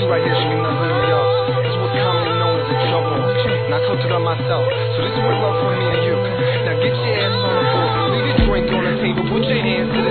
you right here should be nothing to y'all. This is what's commonly known as a jump off. And I cooked it up myself. So this is what love for me and you. Now get your ass on the floor, leave your drink on the table, put your hands to